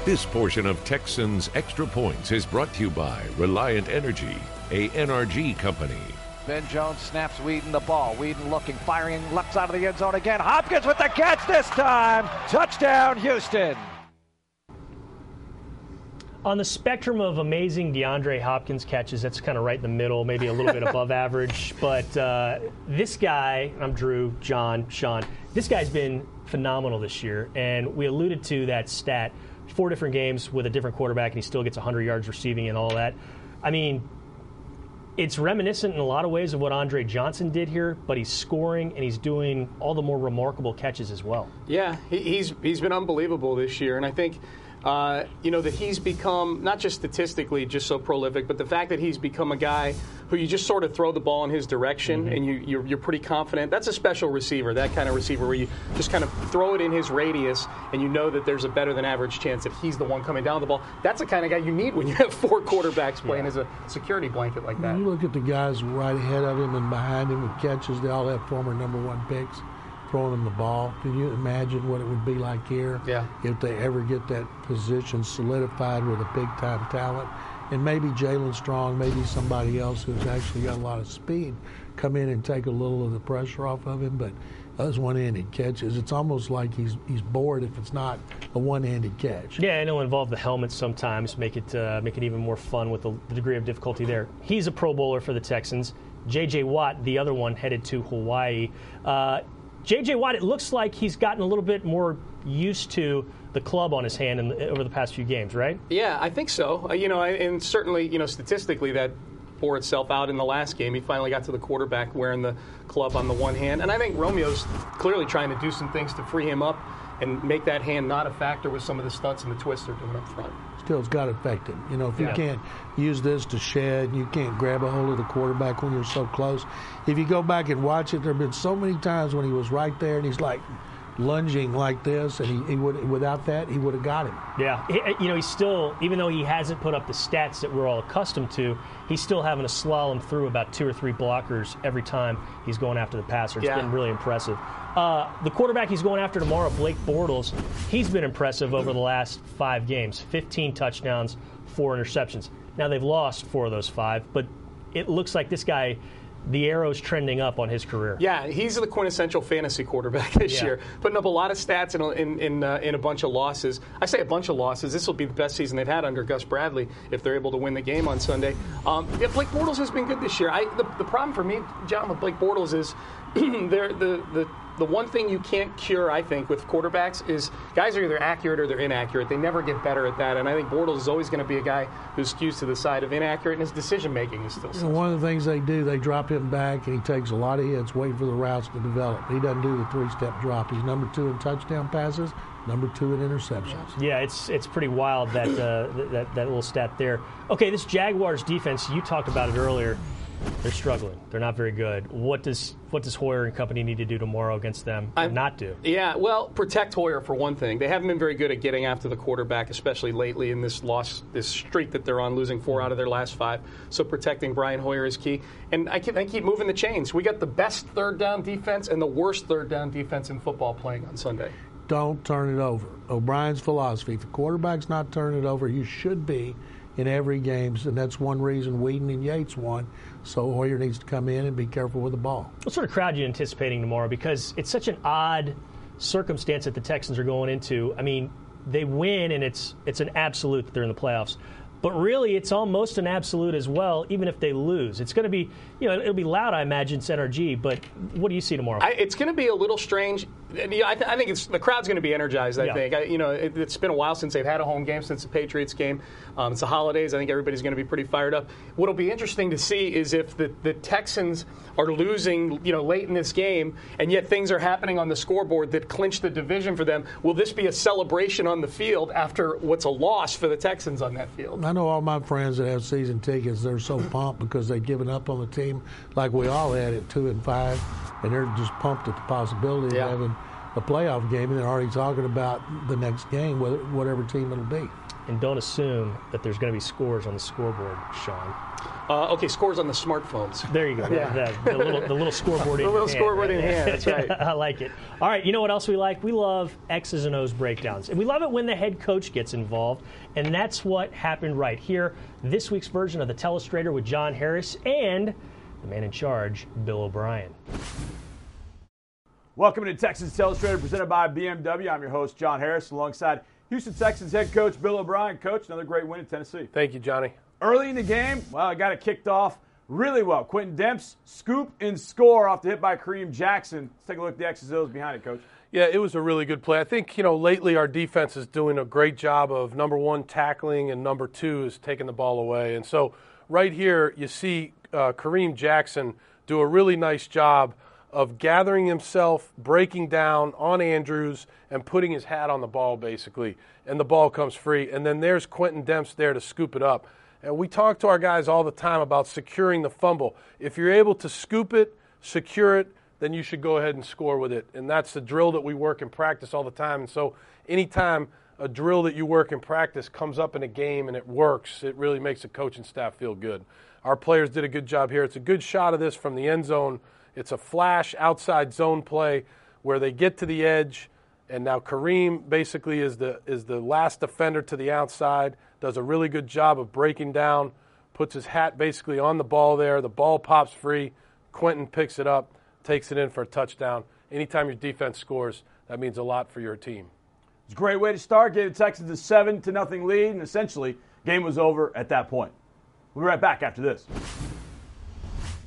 This portion of Texans Extra Points is brought to you by Reliant Energy, a NRG company. Ben Jones snaps Whedon the ball. Whedon looking, firing left side of the end zone again. Hopkins with the catch this time. Touchdown, Houston. On the spectrum of amazing DeAndre Hopkins catches, that's kind of right in the middle, maybe a little bit above average. But this guy, I'm Drew, John, Sean, this guy's been phenomenal this year. And we alluded to that stat, 4 different games with a different quarterback, and he still gets 100 yards receiving and all that. I mean, it's reminiscent in a lot of ways of what Andre Johnson did here, but he's scoring and he's doing all the more remarkable catches as well. Yeah, he's been unbelievable this year, and I think that he's become, not just statistically just so prolific, but the fact that he's become a guy who you just sort of throw the ball in his direction, and you're pretty confident. That's a special receiver, that kind of receiver where you just kind of throw it in his radius, and you know that there's a better than average chance that he's the one coming down the ball. That's the kind of guy you need when you have 4 quarterbacks playing as a security blanket like that. You look at the guys right ahead of him and behind him with catches, they all have former number 1 picks throwing them the ball. Can you imagine what it would be like here if they ever get that position solidified with a big-time talent? And maybe Jalen Strong, maybe somebody else who's actually got a lot of speed, come in and take a little of the pressure off of him. But those one-handed catches, it's almost like he's bored if it's not a one-handed catch. Yeah, and it'll involve the helmet sometimes, make it even more fun with the degree of difficulty there. He's a Pro Bowler for the Texans. J.J. Watt, the other one, headed to Hawaii. J.J. Watt, it looks like he's gotten a little bit more used to the club on his hand over the past few games, right? Yeah, I think so. And certainly, statistically that bore itself out in the last game. He finally got to the quarterback wearing the club on the one hand. And I think Romeo's clearly trying to do some things to free him up and make that hand not a factor with some of the stunts and the twists they're doing up front. Still, it's got to affect him. If you can't use this to shed, you can't grab a hold of the quarterback when you're so close. If you go back and watch it, there have been so many times when he was right there and he's like lunging like this, and he would, without that, he would have got him. Yeah. He's still, even though he hasn't put up the stats that we're all accustomed to, he's still having to slalom through about 2 or 3 blockers every time he's going after the passer. It's been really impressive. The quarterback he's going after tomorrow, Blake Bortles, he's been impressive over the last 5 games. 15 touchdowns, 4 interceptions. Now, they've lost 4 of those 5, but it looks like this guy, the arrow's trending up on his career. Yeah, he's the quintessential fantasy quarterback this year, putting up a lot of stats in a bunch of losses. I say a bunch of losses. This will be the best season they've had under Gus Bradley if they're able to win the game on Sunday. Blake Bortles has been good this year. The problem for me, John, with Blake Bortles is the one thing you can't cure, I think, with quarterbacks is guys are either accurate or they're inaccurate. They never get better at that, and I think Bortles is always going to be a guy who skews to the side of inaccurate, and his decision-making is still one of the things they do, they drop him back, and he takes a lot of hits, waiting for the routes to develop. He doesn't do the 3-step drop. He's number 2 in touchdown passes, number 2 in interceptions. Yeah, it's pretty wild, that little stat there. Okay, this Jaguars defense, you talked about it earlier. They're struggling. They're not very good. What does Hoyer and company need to do tomorrow against them or not do? Yeah, well, protect Hoyer for one thing. They haven't been very good at getting after the quarterback, especially lately in this streak that they're on, losing 4 out of their last 5. So protecting Brian Hoyer is key. And I keep moving the chains. We got the best third down defense and the worst third down defense in football playing on Sunday. Don't turn it over. O'Brien's philosophy, if the quarterback's not turning it over, you should be in every game, and that's one reason Whedon and Yates won. So Hoyer needs to come in and be careful with the ball. What sort of crowd are you anticipating tomorrow? Because it's such an odd circumstance that the Texans are going into. I mean, they win, and it's an absolute that they're in the playoffs. But really, it's almost an absolute as well, even if they lose. It's going to be, it'll be loud, I imagine, it's NRG. But what do you see tomorrow? It's going to be a little strange. I think the crowd's going to be energized. I think. It's been a while since they've had a home game, since the Patriots game. It's the holidays. I think everybody's going to be pretty fired up. What'll be interesting to see is if the Texans are losing, late in this game, and yet things are happening on the scoreboard that clinch the division for them. Will this be a celebration on the field after what's a loss for the Texans on that field? I know all my friends that have season tickets, they're so pumped because they've given up on the team like we all had at 2-5, and they're just pumped at the possibility of having a playoff game, and they're already talking about the next game, whatever team it'll be. And don't assume that there's going to be scores on the scoreboard, Sean. Okay, scores on the smartphones. There you go. Yeah. The little scoreboard in hand. The little scoreboard in hand, that's right. I like it. All right, you know what else we like? We love X's and O's breakdowns. And we love it when the head coach gets involved. And that's what happened right here. This week's version of the Telestrator with John Harris and the man in charge, Bill O'Brien. Welcome to Texans Telestrator presented by BMW. I'm your host, John Harris, alongside Houston Texans head coach Bill O'Brien. Coach, another great win in Tennessee. Thank you, Johnny. Early in the game, well, I got it kicked off really well. Quentin Demps, scoop and score off the hit by Kareem Jackson. Let's take a look at the X's and O's behind it, Coach. Yeah, it was a really good play. I think, lately our defense is doing a great job of, number one, tackling, and number two is taking the ball away. And so right here you see Kareem Jackson do a really nice job of gathering himself, breaking down on Andrews, and putting his hat on the ball, basically. And the ball comes free. And then there's Quentin Demps there to scoop it up. And we talk to our guys all the time about securing the fumble. If you're able to scoop it, secure it, then you should go ahead and score with it. And that's the drill that we work in practice all the time. And so anytime a drill that you work in practice comes up in a game and it works, it really makes the coaching staff feel good. Our players did a good job here. It's a good shot of this from the end zone. It's a flash outside zone play where they get to the edge, and now Kareem basically is the last defender to the outside, does a really good job of breaking down, puts his hat basically on the ball there. The ball pops free. Quentin picks it up, takes it in for a touchdown. Anytime your defense scores, that means a lot for your team. It's a great way to start. Gave the Texans a 7-0 lead, and essentially, game was over at that point. We'll be right back after this.